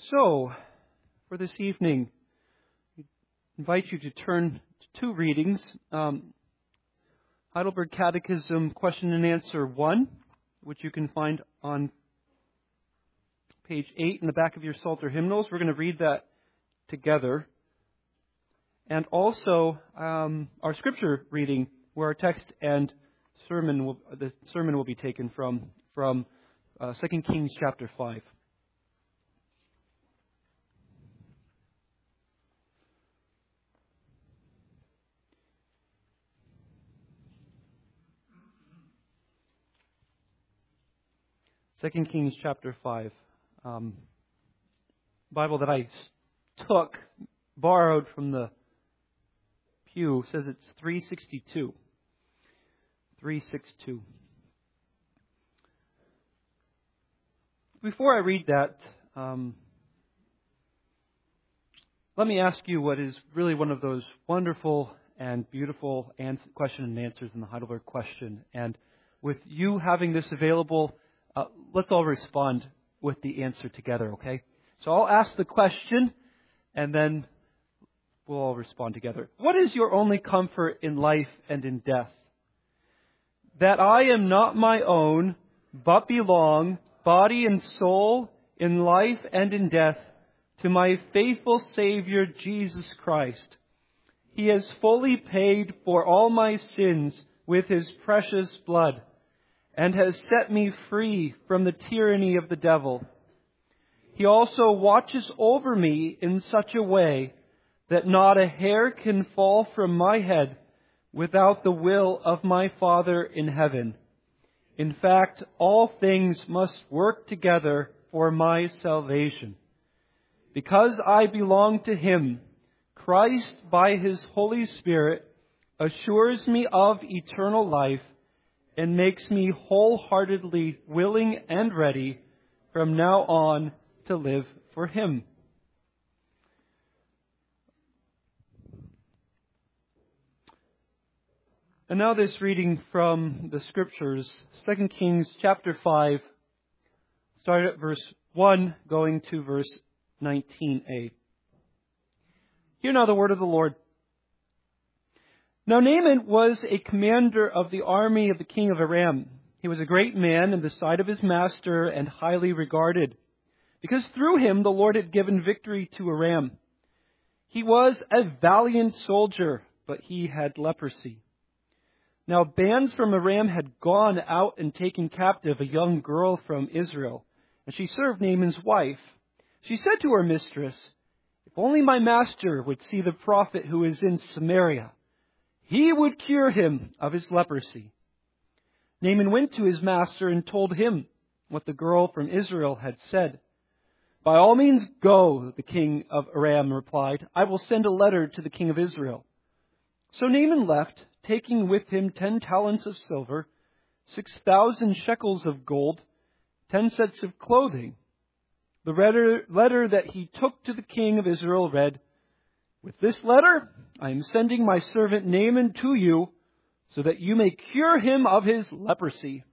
So, for this evening, I invite you to turn to two readings. Heidelberg Catechism Question and Answer 1, which you can find on page 8 in the back of your Psalter hymnals. We're going to read that together. And also our scripture reading, where our text and the sermon will be taken from 2 Kings chapter 5. Second Kings chapter 5. Bible that I borrowed from the pew, says it's 362. 362. Before I read that, let me ask you what is really one of those wonderful and beautiful question and answers in the Heidelberg question. And with you having this available, let's all respond with the answer together, okay? So I'll ask the question, and then we'll all respond together. What is your only comfort in life and in death? That I am not my own, but belong, body and soul, in life and in death, to my faithful Savior, Jesus Christ. He has fully paid for all my sins with His precious blood, and has set me free from the tyranny of the devil. He also watches over me in such a way that not a hair can fall from my head without the will of my Father in heaven. In fact, all things must work together for my salvation. Because I belong to Him, Christ, by His Holy Spirit, assures me of eternal life and makes me wholeheartedly willing and ready from now on to live for Him. And now this reading from the Scriptures, 2 Kings chapter 5, start at verse 1, going to verse 19a. Hear now the word of the Lord. Now Naaman was a commander of the army of the king of Aram. He was a great man in the sight of his master and highly regarded, because through him the Lord had given victory to Aram. He was a valiant soldier, but he had leprosy. Now bands from Aram had gone out and taken captive a young girl from Israel, and she served Naaman's wife. She said to her mistress, "If only my master would see the prophet who is in Samaria, he would cure him of his leprosy." Naaman went to his master and told him what the girl from Israel had said. "By all means go," the king of Aram replied. "I will send a letter to the king of Israel." So Naaman left, taking with him 10 talents of silver, 6,000 shekels of gold, 10 sets of clothing. The letter that he took to the king of Israel read, "With this letter, I am sending my servant Naaman to you, so that you may cure him of his leprosy."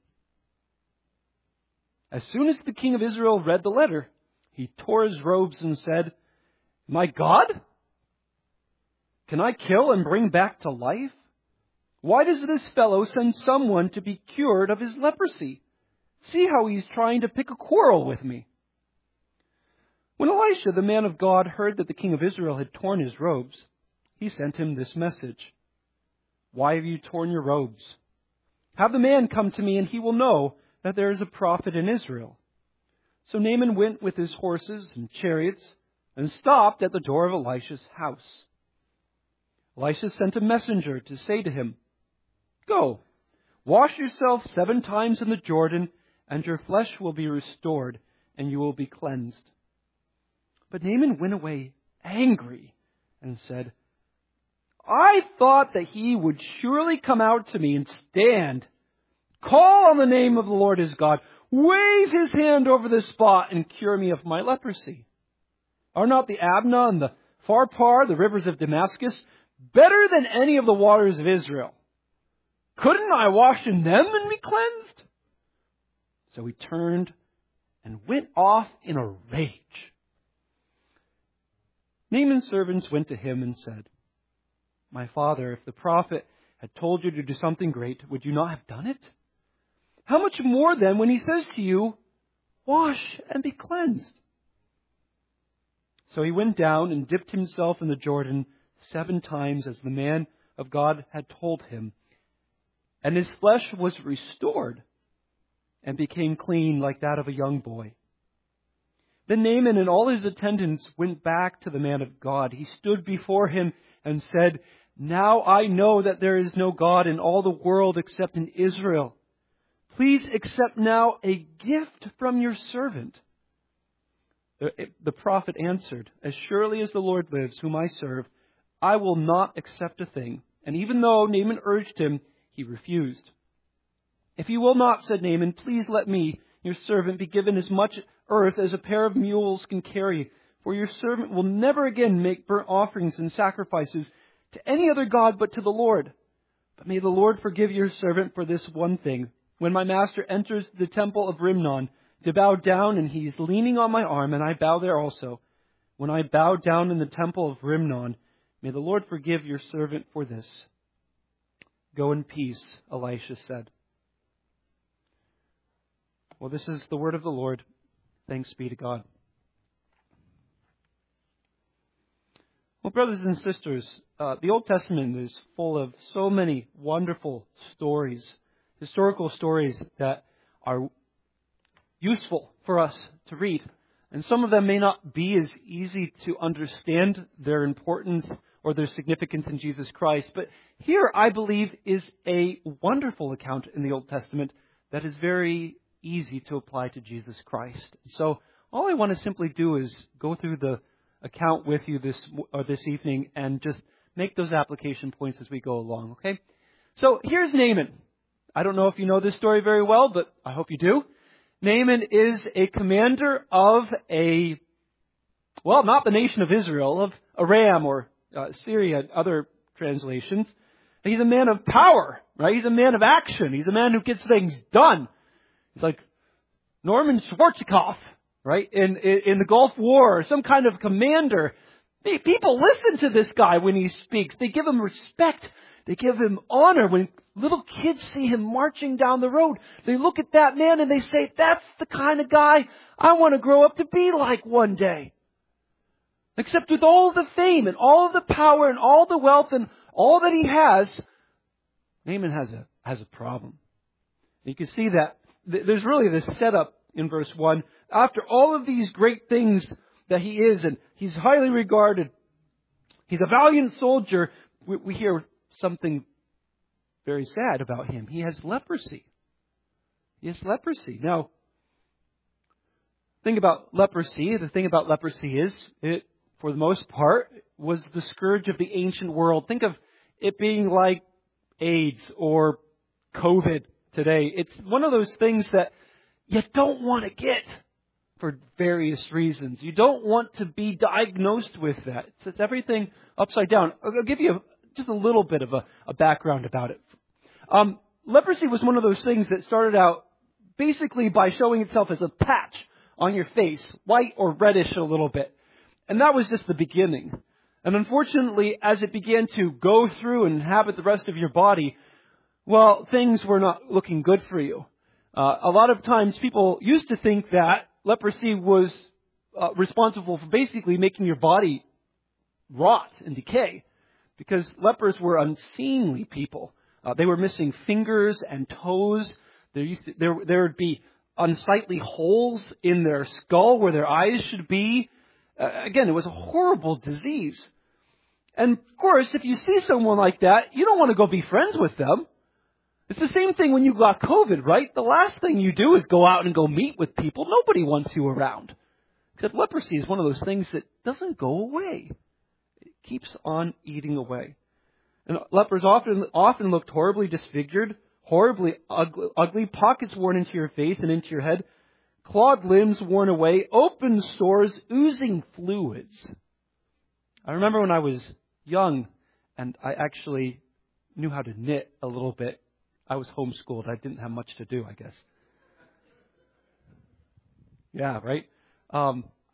As soon as the king of Israel read the letter, he tore his robes and said, "My God? Can I kill and bring back to life? Why does this fellow send someone to be cured of his leprosy? See how he's trying to pick a quarrel with me." When Elisha, the man of God, heard that the king of Israel had torn his robes, he sent him this message: "Why have you torn your robes? Have the man come to me, and he will know that there is a prophet in Israel." So Naaman went with his horses and chariots and stopped at the door of Elisha's house. Elisha sent a messenger to say to him, "Go, wash yourself 7 times in the Jordan, and your flesh will be restored, and you will be cleansed." But Naaman went away angry and said, "I thought that he would surely come out to me and stand, call on the name of the Lord his God, wave his hand over the spot, and cure me of my leprosy. Are not the Abna and the Pharpar, the rivers of Damascus, better than any of the waters of Israel? Couldn't I wash in them and be cleansed?" So he turned and went off in a rage. Naaman's servants went to him and said, "My father, if the prophet had told you to do something great, would you not have done it? How much more then when he says to you, 'Wash and be cleansed'?" So he went down and dipped himself in the Jordan 7 times as the man of God had told him. And his flesh was restored and became clean like that of a young boy. Then Naaman and all his attendants went back to the man of God. He stood before him and said, "Now I know that there is no God in all the world except in Israel. Please accept now a gift from your servant." The prophet answered, "As surely as the Lord lives, whom I serve, I will not accept a thing." And even though Naaman urged him, he refused. "If you will not," said Naaman, "please let me, your servant, be given as much earth as a pair of mules can carry. For your servant will never again make burnt offerings and sacrifices to any other god but to the Lord. But may the Lord forgive your servant for this one thing. When my master enters the temple of Rimnon to bow down, and he is leaning on my arm, and I bow there also. When I bow down in the temple of Rimnon, may the Lord forgive your servant for this." "Go in peace," Elisha said. Well, this is the word of the Lord. Thanks be to God. Well, brothers and sisters, the Old Testament is full of so many wonderful stories, historical stories that are useful for us to read. And some of them may not be as easy to understand their importance or their significance in Jesus Christ. But here, I believe, is a wonderful account in the Old Testament that is very easy to apply to Jesus Christ. So all I want to simply do is go through the account with you this evening and just make those application points as we go along, okay? So here's Naaman. I don't know if you know this story very well, but I hope you do. Naaman is a commander of not the nation of Israel, of Aram or Syria, other translations. He's a man of power, right? He's a man of action. He's a man who gets things done. It's like Norman Schwarzkopf, right? In the Gulf War, or some kind of commander. People listen to this guy when he speaks. They give him respect. They give him honor. When little kids see him marching down the road, they look at that man and they say, "That's the kind of guy I want to grow up to be like one day." Except with all the fame and all of the power and all the wealth and all that he has, Naaman has a problem. You can see that there's really this setup in verse 1. After all of these great things that he is, and he's highly regarded, he's a valiant soldier, we hear something very sad about him. He has leprosy. He has leprosy. Now, the thing about leprosy is, it, for the most part, was the scourge of the ancient world. Think of it being like AIDS or COVID today. It's one of those things that you don't want to get for various reasons. You don't want to be diagnosed with that. It sets everything upside down. I'll give you just a little bit of a background about it. Leprosy was one of those things that started out basically by showing itself as a patch on your face, white or reddish a little bit. And that was just the beginning. And unfortunately, as it began to go through and inhabit the rest of your body, well, things were not looking good for you. A lot of times people used to think that leprosy was responsible for basically making your body rot and decay, because lepers were unseemly people. They were missing fingers and toes. There would be unsightly holes in their skull where their eyes should be. Again, it was a horrible disease. And of course, if you see someone like that, you don't want to go be friends with them. It's the same thing when you got COVID, right? The last thing you do is go out and go meet with people. Nobody wants you around. Except leprosy is one of those things that doesn't go away. It keeps on eating away. And lepers often looked horribly disfigured, horribly ugly, pockets worn into your face and into your head, clawed limbs worn away, open sores, oozing fluids. I remember when I was young and I actually knew how to knit a little bit. I was homeschooled. I didn't have much to do, I guess. Yeah, right?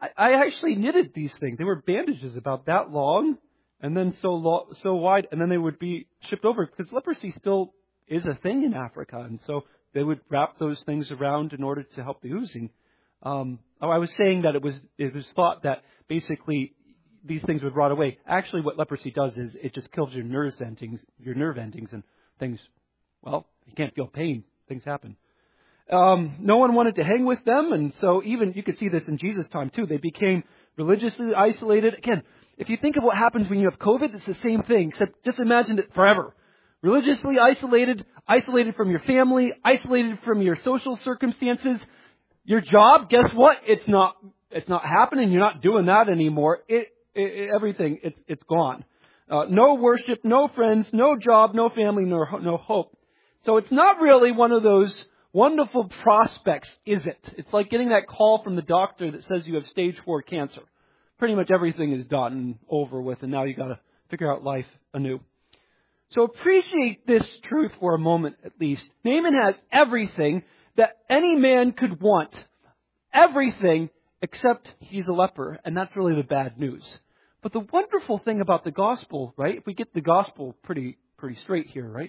I actually knitted these things. They were bandages about that long and then so wide, and then they would be shipped over because leprosy still is a thing in Africa, and so they would wrap those things around in order to help the oozing. I was saying that it was thought that basically these things would rot away. Actually, what leprosy does is it just kills your nerve endings, and things. Well, you can't feel pain. Things happen. No one wanted to hang with them, and so even you could see this in Jesus' time too. They became religiously isolated. Again, if you think of what happens when you have COVID, it's the same thing, except just imagine it forever. Religiously isolated from your family, isolated from your social circumstances. Your job, guess what? It's not happening. You're not doing that anymore. Everything, it's gone. No worship, no friends, no job, no family, no hope. So it's not really one of those wonderful prospects, is it? It's like getting that call from the doctor that says you have stage 4 cancer. Pretty much everything is done and over with, and now you got to figure out life anew. So appreciate this truth for a moment, at least. Naaman has everything that any man could want. Everything except he's a leper, and that's really the bad news. But the wonderful thing about the gospel, right? If we get the gospel pretty straight here, right?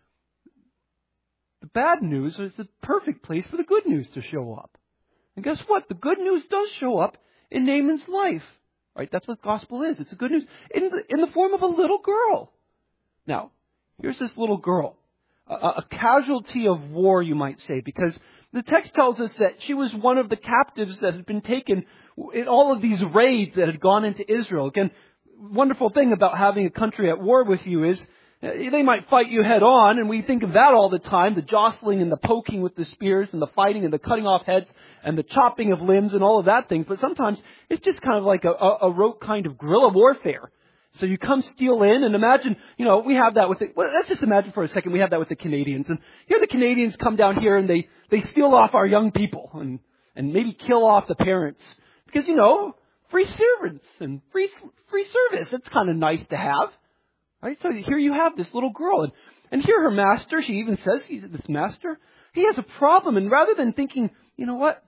The bad news is the perfect place for the good news to show up. And guess what? The good news does show up in Naaman's life. Right? That's what gospel is. It's a good news in the form of a little girl. Now, here's this little girl. A casualty of war, you might say, because the text tells us that she was one of the captives that had been taken in all of these raids that had gone into Israel. Again, wonderful thing about having a country at war with you is they might fight you head on, and we think of that all the time, the jostling and the poking with the spears and the fighting and the cutting off heads and the chopping of limbs and all of that thing. But sometimes it's just kind of like a rote kind of guerrilla warfare. So you come steal in, and imagine, we have that with let's just imagine for a second we have that with the Canadians. And here the Canadians come down here and they steal off our young people and maybe kill off the parents. Because, free servants and free service, it's kind of nice to have. Right? So here you have this little girl, and here her master, she even says, this master, he has a problem, and rather than thinking, you know what?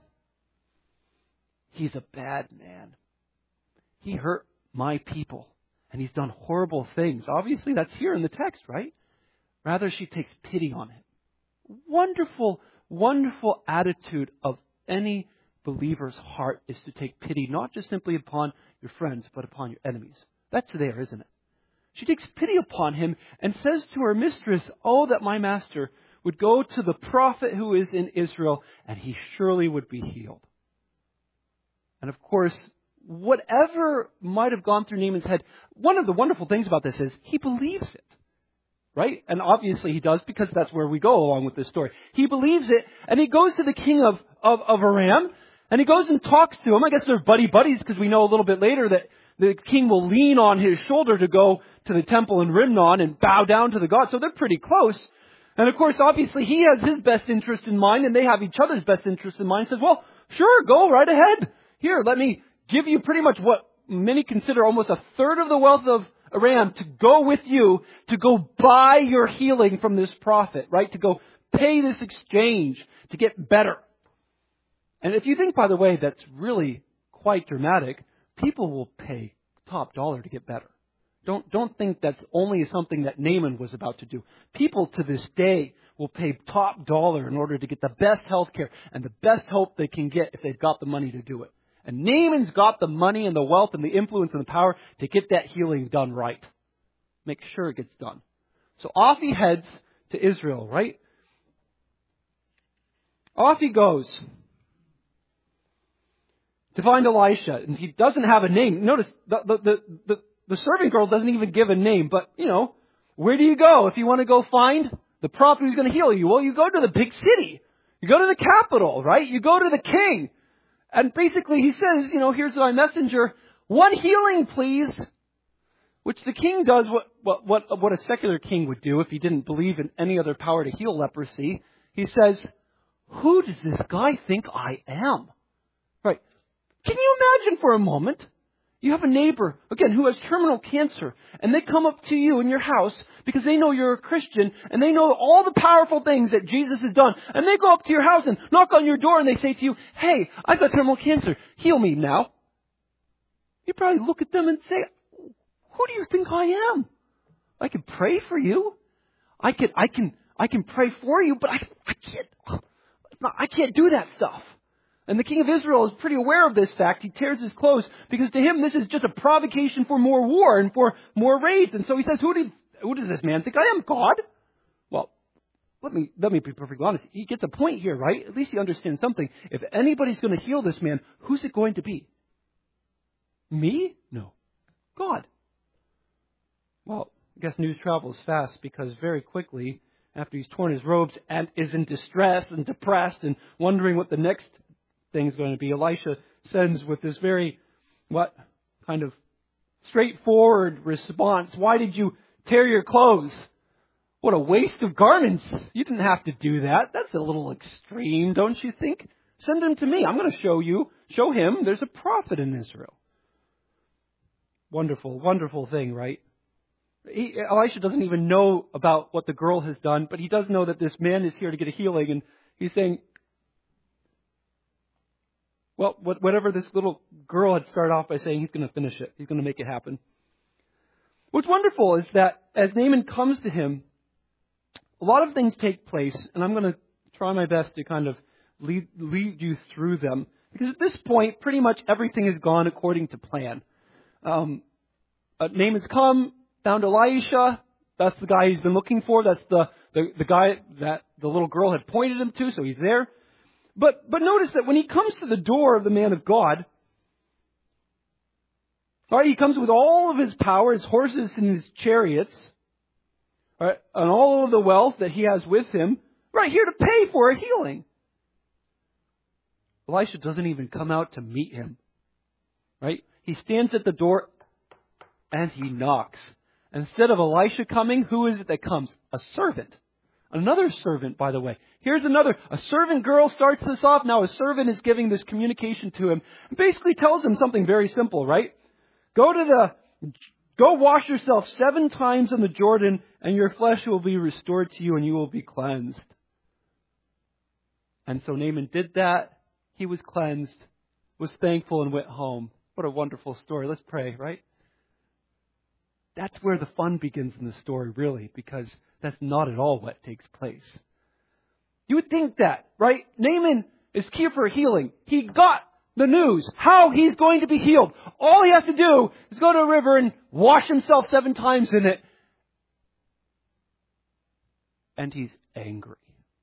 He's a bad man. He hurt my people, and he's done horrible things. Obviously, that's here in the text, right? Rather, she takes pity on him. Wonderful, wonderful attitude of any believer's heart is to take pity, not just simply upon your friends, but upon your enemies. That's there, isn't it? She takes pity upon him and says to her mistress, "Oh, that my master would go to the prophet who is in Israel, and he surely would be healed." And of course, whatever might have gone through Naaman's head, one of the wonderful things about this is he believes it. Right? And obviously he does, because that's where we go along with this story. He believes it, and he goes to the king of Aram, and he goes and talks to him. I guess they're buddies, because we know a little bit later that the king will lean on his shoulder to go to the temple in Rimnon and bow down to the god. So they're pretty close. And of course, obviously, he has his best interest in mind, and they have each other's best interest in mind. He says, well, sure, go right ahead. Here, let me give you pretty much what many consider almost a third of the wealth of Aram to go with you, to go buy your healing from this prophet, right? To go pay this exchange to get better. And if you think, by the way, that's really quite dramatic, people will pay top dollar to get better. Don't think that's only something that Naaman was about to do. People to this day will pay top dollar in order to get the best health care and the best hope they can get if they've got the money to do it. And Naaman's got the money and the wealth and the influence and the power to get that healing done right. Make sure it gets done. So off he heads to Israel, right? Off he goes to find Elisha. And he doesn't have a name. Notice, the servant girl doesn't even give a name. But, where do you go if you want to go find the prophet who's going to heal you? Well, you go to the big city. You go to the capital, right? You go to the king. And basically he says, here's my messenger. One healing, please. Which the king does what a secular king would do if he didn't believe in any other power to heal leprosy. He says, who does this guy think I am? Right. Can you imagine for a moment? You have a neighbor, again, who has terminal cancer, and they come up to you in your house because they know you're a Christian, and they know all the powerful things that Jesus has done. And they go up to your house and knock on your door, and they say to you, hey, I've got terminal cancer. Heal me now. He'd probably look at them and say, who do you think I am? I can pray for you. I can pray for you, but I can't do that stuff. And the king of Israel is pretty aware of this fact. He tears his clothes because to him this is just a provocation for more war and for more raids. And so he says, who does this man think I am? God? Well, let me be perfectly honest. He gets a point here, right? At least he understands something. If anybody's going to heal this man, who's it going to be? Me? No. God. Well, I guess news travels fast because very quickly, after he's torn his robes and is in distress and depressed and wondering what the next thing's going to be, Elisha sends with this very, kind of straightforward response. Why did you tear your clothes? What a waste of garments. You didn't have to do that. That's a little extreme, don't you think? Send him to me. I'm going to show him there's a prophet in Israel. Wonderful, wonderful thing, right? Elisha doesn't even know about what the girl has done, but he does know that this man is here to get a healing, and he's saying, well, whatever this little girl had started off by saying, he's going to finish it. He's going to make it happen. What's wonderful is that as Naaman comes to him, a lot of things take place, and I'm going to try my best to kind of lead you through them. Because at this point, pretty much everything has gone according to plan. Naaman's come, found Elisha. That's the guy he's been looking for. That's the guy that the little girl had pointed him to, so he's there. But notice that when he comes to the door of the man of God, all right, he comes with all of his power, his horses and his chariots, all right, and all of the wealth that he has with him, right here to pay for a healing. Elisha doesn't even come out to meet him, right? He stands at the door and he knocks. Instead of Elisha coming, who is it that comes? A servant. Another servant, by the way. Here's another. A servant girl starts this off. Now a servant is giving this communication to him. And basically tells him something very simple, right? Go wash yourself 7 times in the Jordan, and your flesh will be restored to you, and you will be cleansed. And so Naaman did that. He was cleansed, was thankful, and went home. What a wonderful story. Let's pray, right? That's where the fun begins in the story, really, because that's not at all what takes place. You would think that, right? Naaman is here for healing. He got the news, how he's going to be healed. All he has to do is go to a river and wash himself 7 times in it. And he's angry.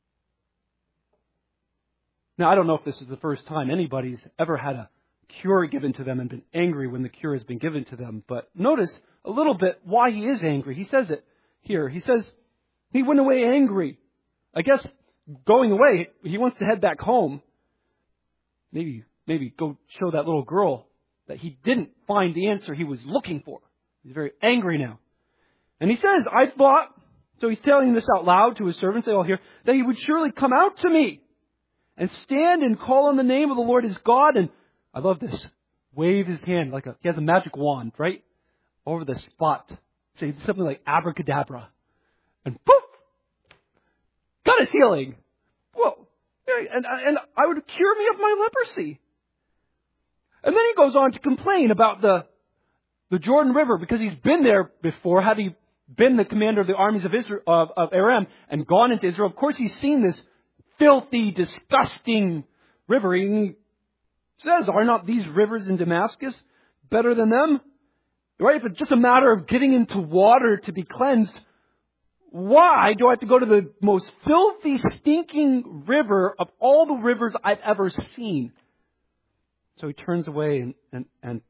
Now, I don't know if this is the first time anybody's ever had a cure given to them and been angry when the cure has been given to them. But notice a little bit why he is angry. He says it here. He says he went away angry. I guess going away, he wants to head back home. Maybe go show that little girl that he didn't find the answer he was looking for. He's very angry now. And he says, I thought, so he's telling this out loud to his servants, they all hear, that he would surely come out to me and stand and call on the name of the Lord his God. And I love this. Wave his hand he has a magic wand, right? Over the spot. Say something like abracadabra. And poof! Got his healing. Whoa. And I would cure me of my leprosy. And then he goes on to complain about the Jordan River because he's been there before. Had he been the commander of the armies of Israel, of Aram and gone into Israel, of course he's seen this filthy, disgusting river. He says, are not these rivers in Damascus better than them? Right? If it's just a matter of getting into water to be cleansed, why do I have to go to the most filthy, stinking river of all the rivers I've ever seen? So he turns away and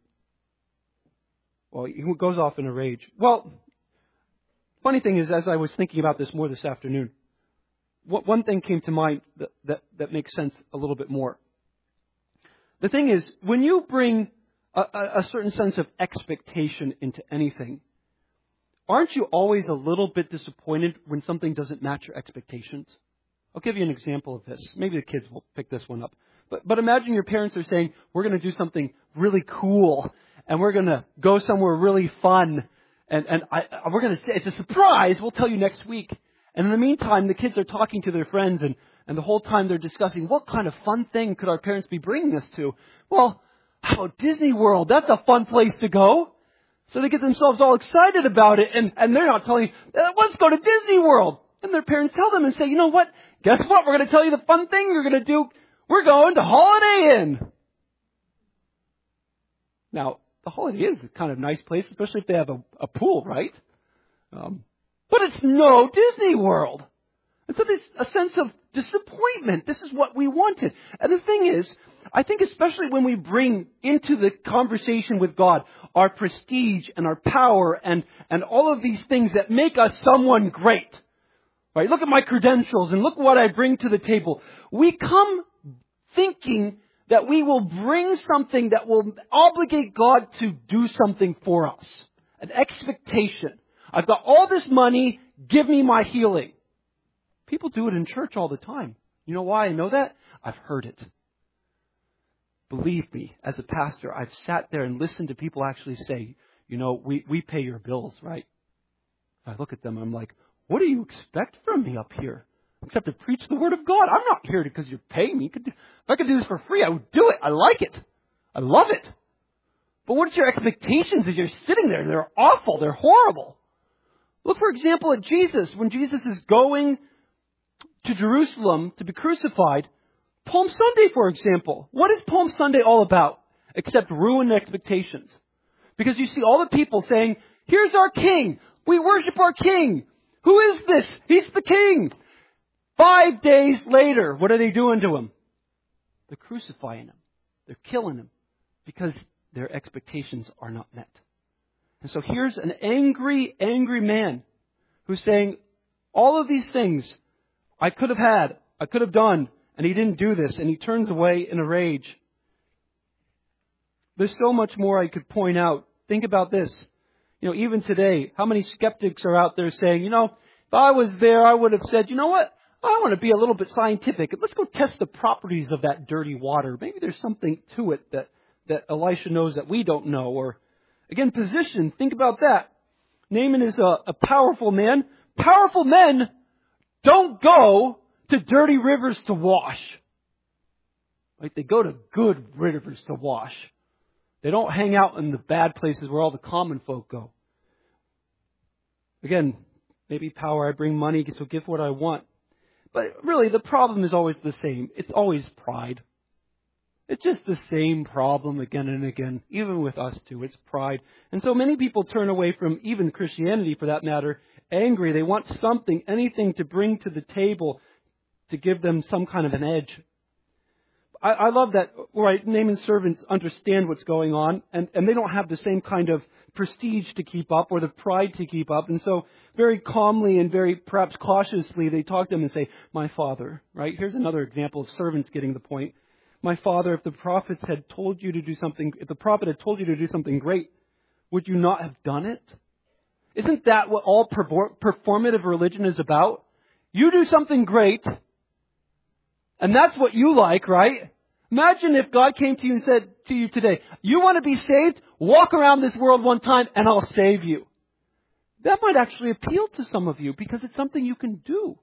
he goes off in a rage. Well, funny thing is, as I was thinking about this more this afternoon, one thing came to mind that makes sense a little bit more. The thing is, when you bring a certain sense of expectation into anything, aren't you always a little bit disappointed when something doesn't match your expectations? I'll give you an example of this. Maybe the kids will pick this one up. But imagine your parents are saying, we're going to do something really cool, and we're going to go somewhere really fun, and we're going to say, it's a surprise, we'll tell you next week. And in the meantime, the kids are talking to their friends, and the whole time they're discussing, what kind of fun thing could our parents be bringing us to? Well, how about Disney World? That's a fun place to go. So they get themselves all excited about it, and they're not telling you, let's go to Disney World. And their parents tell them and say, you know what? Guess what? We're going to tell you the fun thing we're going to do. We're going to Holiday Inn. Now, the Holiday Inn is a kind of nice place, especially if they have a pool, right? But it's no Disney World. And so there's a sense of disappointment. This is what we wanted. And the thing is, I think especially when we bring into the conversation with God our prestige and our power and all of these things that make us someone great. Right? Look at my credentials and look what I bring to the table. We come thinking that we will bring something that will obligate God to do something for us. An expectation. I've got all this money, give me my healing. People do it in church all the time. You know why I know that? I've heard it. Believe me, as a pastor, I've sat there and listened to people actually say, you know, we pay your bills, right? I look at them, I'm like, what do you expect from me up here? Except to preach the Word of God. I'm not here because you're paying me. If I could do this for free, I would do it. I like it. I love it. But what's your expectations as you're sitting there? They're awful. They're horrible. Look, for example, at Jesus. When Jesus is going to Jerusalem to be crucified, Palm Sunday, for example. What is Palm Sunday all about? Except ruined expectations. Because you see all the people saying, here's our king. We worship our king. Who is this? He's the king. 5 days later, what are they doing to him? They're crucifying him. They're killing him because their expectations are not met. And so here's an angry, angry man who's saying, all of these things I could have had, I could have done, and he didn't do this, and he turns away in a rage. There's so much more I could point out. Think about this. You know, even today, how many skeptics are out there saying, you know, if I was there, I would have said, you know what? I want to be a little bit scientific. Let's go test the properties of that dirty water. Maybe there's something to it that Elisha knows that we don't know. Or, again, position. Think about that. Naaman is a powerful man. Powerful men don't go to dirty rivers to wash. Like, they go to good rivers to wash. They don't hang out in the bad places where all the common folk go. Again, maybe power, I bring money, so give what I want. But really, the problem is always the same. It's always pride. It's just the same problem again and again, even with us too. It's pride. And so many people turn away from even Christianity, for that matter, angry. They want something, anything to bring to the table to give them some kind of an edge. I love that, right, Naaman's servants understand what's going on, and they don't have the same kind of prestige to keep up or the pride to keep up. And so very calmly and very perhaps cautiously, they talk to him and say, my father, right? Here's another example of servants getting the point. My father, if the prophet had told you to do something great, would you not have done it? Isn't that what all performative religion is about? You do something great, and that's what you like, right? Imagine if God came to you and said to you today, you want to be saved? Walk around this world one time and I'll save you. That might actually appeal to some of you because it's something you can do.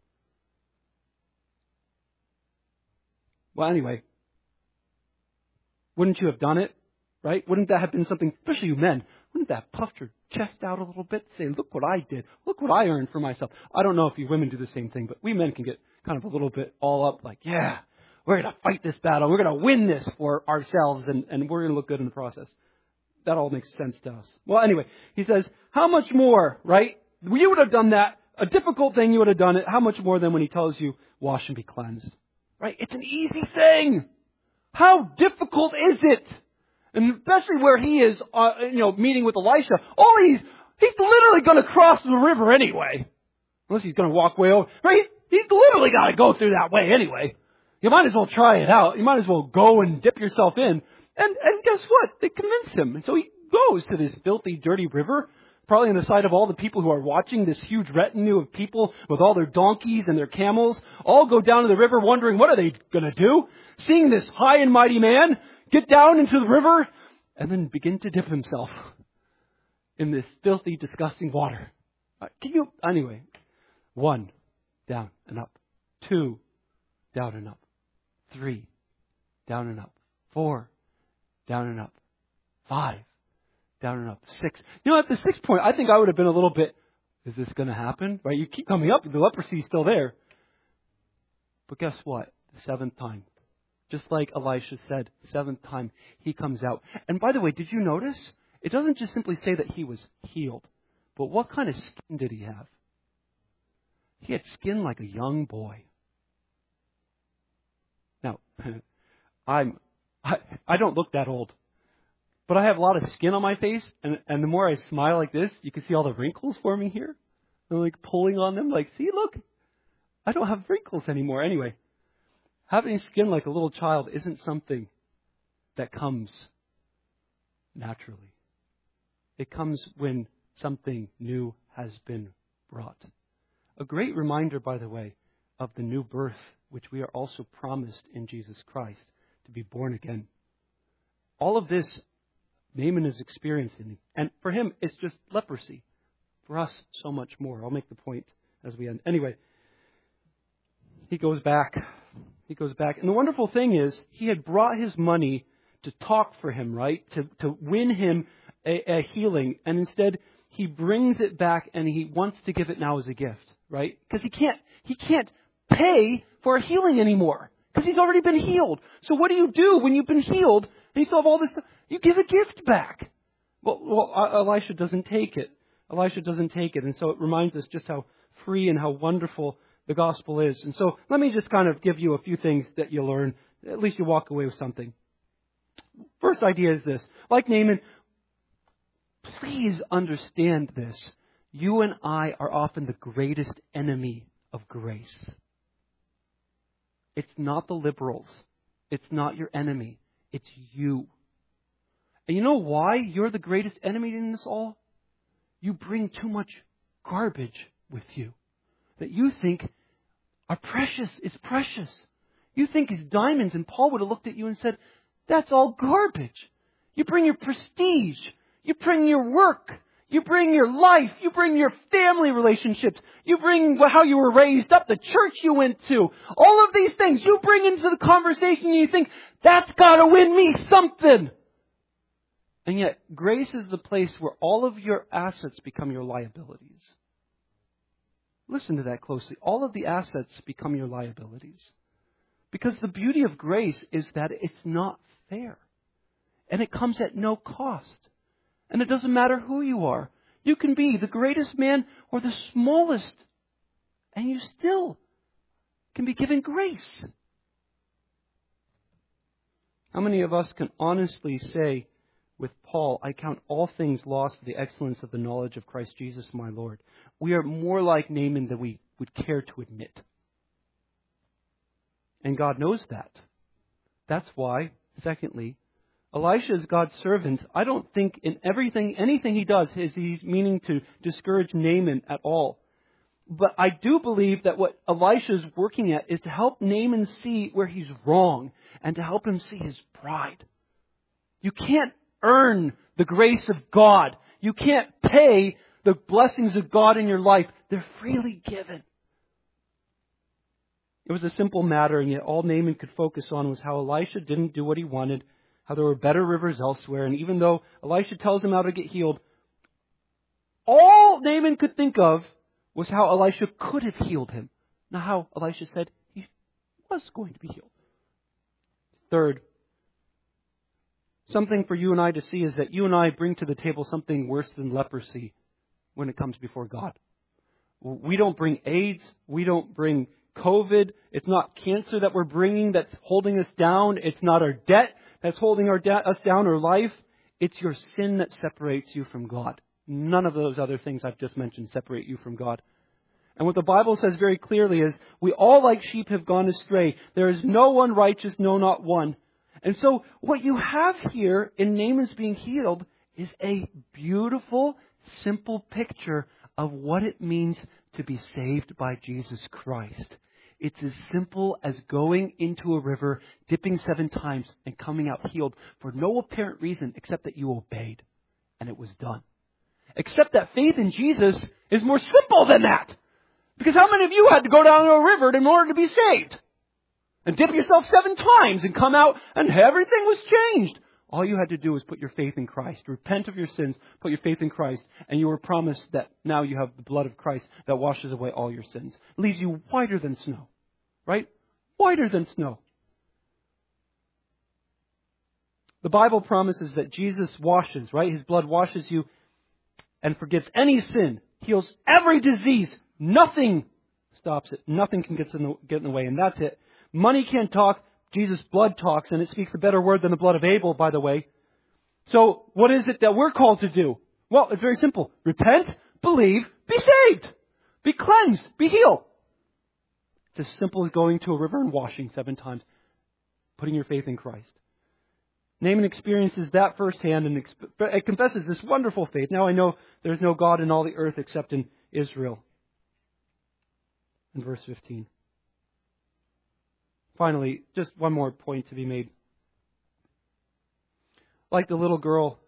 Well, anyway, wouldn't you have done it? Right? Wouldn't that have been something, especially you men, wouldn't that have puffed your chest out a little bit? Say, look what I did. Look what I earned for myself. I don't know if you women do the same thing, but we men can get kind of a little bit all up like, yeah, we're going to fight this battle. We're going to win this for ourselves, and we're going to look good in the process. That all makes sense to us. Well, anyway, he says, how much more, right? You would have done that. A difficult thing, you would have done it. How much more than when he tells you, wash and be cleansed? Right? It's an easy thing. How difficult is it? And especially where he is, meeting with Elisha. He's literally going to cross the river anyway. Unless he's going to walk way over. Right? He's literally got to go through that way anyway. You might as well try it out. You might as well go and dip yourself in. And guess what? They convince him. And so he goes to this filthy, dirty river, probably on the side of all the people who are watching, this huge retinue of people with all their donkeys and their camels, all go down to the river wondering, what are they going to do? Seeing this high and mighty man get down into the river and then begin to dip himself in this filthy, disgusting water. Anyway, 1, down and up. 2, down and up. 3, down and up. 4, down and up. 5, down and up. 6. You know, at the 6th point, I think I would have been a little bit, is this going to happen? Right? You keep coming up, the leprosy is still there. But guess what? The 7th time. Just like Elisha said, 7th time, he comes out. And by the way, did you notice? It doesn't just simply say that he was healed. But what kind of skin did he have? He had skin like a young boy. Now, I don't look that old. But I have a lot of skin on my face. And the more I smile like this, you can see all the wrinkles forming here. I'm like pulling on them. Like, see, look. I don't have wrinkles anymore. Anyway, having skin like a little child isn't something that comes naturally. It comes when something new has been brought. A great reminder, by the way, of the new birth, which we are also promised in Jesus Christ, to be born again. All of this, Naaman is experiencing. And for him, it's just leprosy. For us, so much more. I'll make the point as we end. Anyway, he goes back. And the wonderful thing is, he had brought his money to talk for him, right? To win him a healing. And instead, he brings it back and he wants to give it now as a gift, right? Because he can't pay for a healing anymore. Because he's already been healed. So what do you do when you've been healed and you still have all this stuff? You give a gift back. Well, Elisha doesn't take it. And so it reminds us just how free and how wonderful the gospel is. And so let me just kind of give you a few things that you learn. At least you walk away with something. First idea is this. Like Naaman, please understand this. You and I are often the greatest enemy of grace. It's not the liberals. It's not your enemy. It's you. And you know why you're the greatest enemy in this all? You bring too much garbage with you that you think are precious is precious. You think is diamonds, and Paul would have looked at you and said, that's all garbage. You bring your prestige. You bring your work. You bring your life. You bring your family relationships. You bring how you were raised up, the church you went to. All of these things you bring into the conversation and you think, that's got to win me something. And yet, grace is the place where all of your assets become your liabilities. Listen to that closely. All of the assets become your liabilities. Because the beauty of grace is that it's not fair. And it comes at no cost. And it doesn't matter who you are. You can be the greatest man or the smallest. And you still can be given grace. How many of us can honestly say with Paul, I count all things lost for the excellence of the knowledge of Christ Jesus my Lord? We are more like Naaman than we would care to admit. And God knows that. That's why, secondly, Elisha is God's servant. I don't think in anything he does is he's meaning to discourage Naaman at all. But I do believe that what Elisha is working at is to help Naaman see where he's wrong and to help him see his pride. You can't earn the grace of God. You can't pay the blessings of God in your life. They're freely given. It was a simple matter, and yet all Naaman could focus on was how Elisha didn't do what he wanted, how there were better rivers elsewhere, and even though Elisha tells him how to get healed, all Naaman could think of was how Elisha could have healed him, not how Elisha said he was going to be healed. Third, something for you and I to see is that you and I bring to the table something worse than leprosy when it comes before God. We don't bring AIDS. We don't bring COVID. It's not cancer that we're bringing that's holding us down. It's not our debt that's holding us down or life. It's your sin that separates you from God. None of those other things I've just mentioned separate you from God. And what the Bible says very clearly is, we all like sheep have gone astray. There is no one righteous, no, not one. And so what you have here in Naaman's being healed is a beautiful, simple picture of what it means to be saved by Jesus Christ. It's as simple as going into a river, dipping 7 times, and coming out healed for no apparent reason except that you obeyed. And it was done. Except that faith in Jesus is more simple than that. Because how many of you had to go down to a river in order to be saved? And dip yourself 7 times and come out and everything was changed. All you had to do was put your faith in Christ. Repent of your sins, put your faith in Christ, and you were promised that now you have the blood of Christ that washes away all your sins. It leaves you whiter than snow. Right? Whiter than snow. The Bible promises that Jesus washes, right? His blood washes you and forgives any sin, heals every disease. Nothing stops it. Nothing can get in the way, and that's it. Money can't talk. Jesus' blood talks, and it speaks a better word than the blood of Abel, by the way. So what is it that we're called to do? Well, it's very simple. Repent, believe, be saved, be cleansed, be healed. It's as simple as going to a river and washing 7 times, putting your faith in Christ. Naaman experiences that firsthand and it confesses this wonderful faith. Now I know there's no God in all the earth except in Israel. In verse 15. Finally, just one more point to be made. Like the little girl,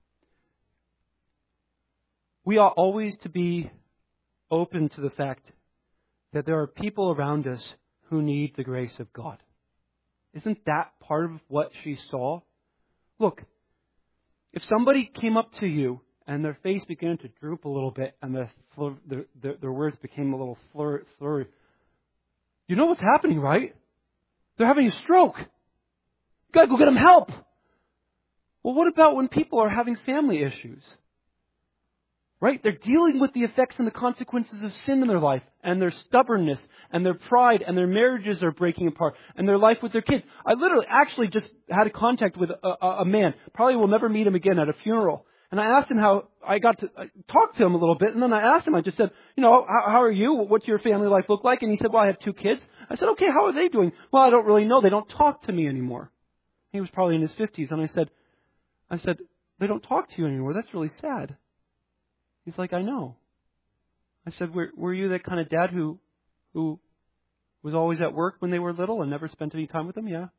we ought always to be open to the fact that there are people around us who need the grace of God. Isn't that part of what she saw? Look, if somebody came up to you and their face began to droop a little bit and their words became a little flurry, you know what's happening, right? They're having a stroke. You gotta go get them help. Well, what about when people are having family issues? Right? They're dealing with the effects and the consequences of sin in their life and their stubbornness and their pride and their marriages are breaking apart and their life with their kids. I literally actually just had a contact with a man. Probably will never meet him again at a funeral. And I asked him how I got to talk to him a little bit. And then I asked him, I just said, how are you? What's your family life look like? And he said, well, I have 2 kids. I said, okay, how are they doing? Well, I don't really know. They don't talk to me anymore. He was probably in his 50s. And I said, they don't talk to you anymore. That's really sad. He's like, I know. I said, were you that kind of dad who was always at work when they were little and never spent any time with them? Yeah.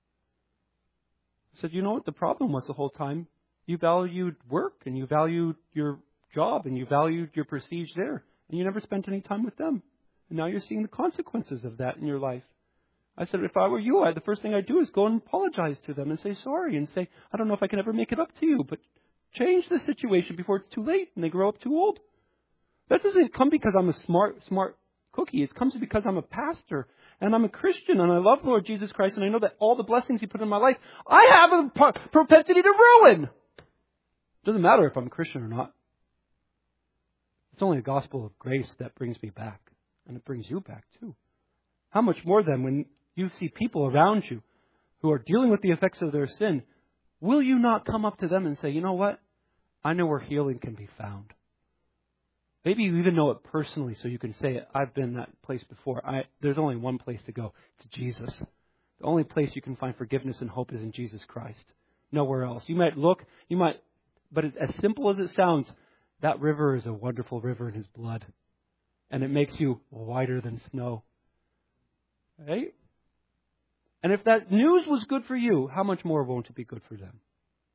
I said, you know what the problem was the whole time? You valued work and you valued your job and you valued your prestige there. And you never spent any time with them. And now you're seeing the consequences of that in your life. I said, if I were you, the first thing I'd do is go and apologize to them and say sorry and say, I don't know if I can ever make it up to you, but change the situation before it's too late and they grow up too old. That doesn't come because I'm a smart cookie. It comes because I'm a pastor and I'm a Christian and I love Lord Jesus Christ and I know that all the blessings He put in my life, I have a propensity to ruin. It doesn't matter if I'm a Christian or not. It's only a gospel of grace that brings me back. And it brings you back too. How much more then when you see people around you who are dealing with the effects of their sin, will you not come up to them and say, you know what? I know where healing can be found. Maybe you even know it personally so you can say it. I've been that place before. There's only one place to go. To Jesus. The only place you can find forgiveness and hope is in Jesus Christ. Nowhere else. You might look, but it's as simple as it sounds, that river is a wonderful river in His blood. And it makes you whiter than snow. Right? And if that news was good for you, how much more won't it be good for them?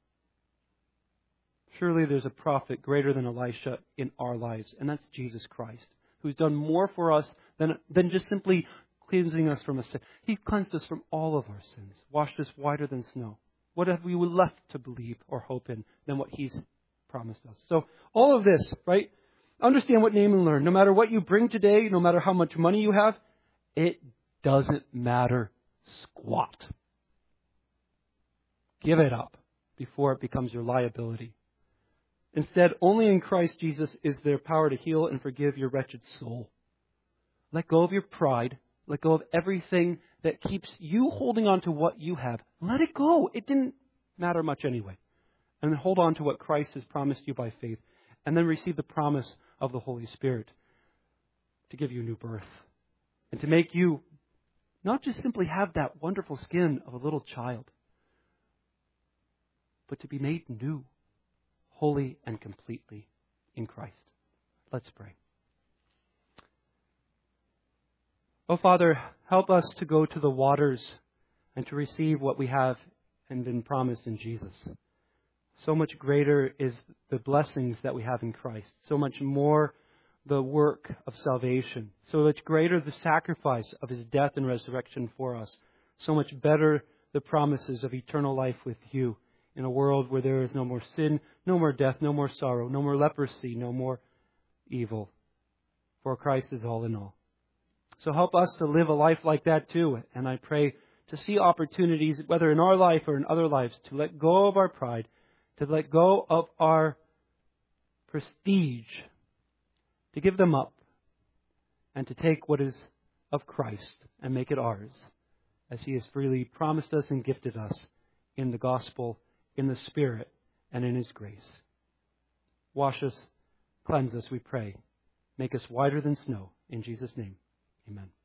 Surely there's a prophet greater than Elisha in our lives, and that's Jesus Christ, who's done more for us than just simply cleansing us from a sin. He cleansed us from all of our sins, washed us whiter than snow. What have we left to believe or hope in than what He's promised us? So all of this, right? Understand what Naaman learned. No matter what you bring today, no matter how much money you have, it doesn't matter squat. Give it up before it becomes your liability. Instead, only in Christ Jesus is there power to heal and forgive your wretched soul. Let go of your pride. Let go of everything that keeps you holding on to what you have. Let it go. It didn't matter much anyway. And then hold on to what Christ has promised you by faith. And then receive the promise of the Holy Spirit to give you new birth. And to make you not just simply have that wonderful skin of a little child, but to be made new, wholly and completely in Christ. Let's pray. Oh, Father, help us to go to the waters and to receive what we have and been promised in Jesus. So much greater is the blessings that we have in Christ. So much more the work of salvation. So much greater the sacrifice of His death and resurrection for us. So much better the promises of eternal life with you in a world where there is no more sin, no more death, no more sorrow, no more leprosy, no more evil. For Christ is all in all. So help us to live a life like that too. And I pray to see opportunities, whether in our life or in other lives, to let go of our pride, to let go of our prestige, to give them up, and to take what is of Christ and make it ours, as He has freely promised us and gifted us in the gospel, in the Spirit, and in His grace. Wash us, cleanse us, we pray. Make us whiter than snow. In Jesus' name, amen.